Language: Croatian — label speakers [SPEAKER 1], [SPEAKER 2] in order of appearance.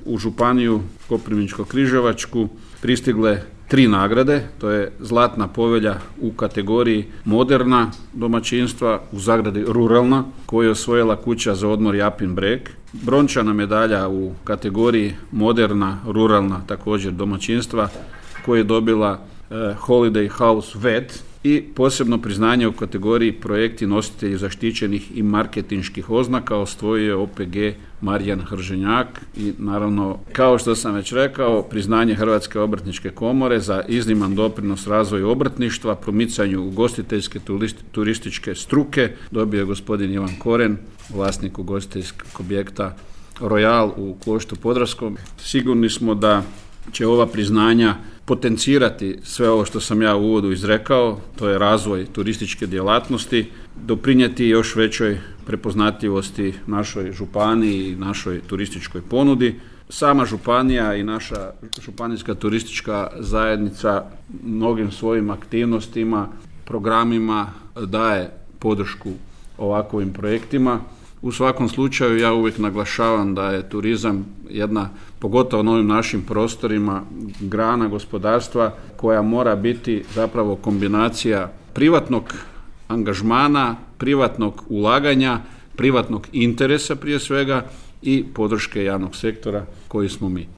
[SPEAKER 1] u županiju Koprivničko-križevačku pristigle 3 nagrade, to je Zlatna povelja u kategoriji moderna domaćinstva, u zagradi ruralna, koju je osvojila kuća za odmor Japin Breg, brončana medalja u kategoriji moderna ruralna također domaćinstva, koju je dobila Holiday House Vet, i posebno priznanje u kategoriji projekti nositelji zaštićenih i marketinških oznaka osvojio je OPG Marijan Hrženjak i naravno, kao što sam već rekao, priznanje Hrvatske obrtničke komore za izniman doprinos razvoju obrtništva, promicanju ugostiteljske turističke struke dobio je gospodin Ivan Koren, vlasnik ugostiteljskog objekta Royal u Kloštu Podravskom. Sigurni smo da će ova priznanja potencirati sve ovo što sam ja u uvodu izrekao, to je razvoj turističke djelatnosti, doprinijeti još većoj prepoznatljivosti našoj županiji i našoj turističkoj ponudi. Sama županija i naša županijska turistička zajednica mnogim svojim aktivnostima, programima daje podršku ovakvim projektima. U svakom slučaju ja uvijek naglašavam da je turizam jedna, pogotovo na ovim našim prostorima, grana gospodarstva koja mora biti zapravo kombinacija privatnog angažmana, privatnog ulaganja, privatnog interesa prije svega i podrške javnog sektora koji smo mi.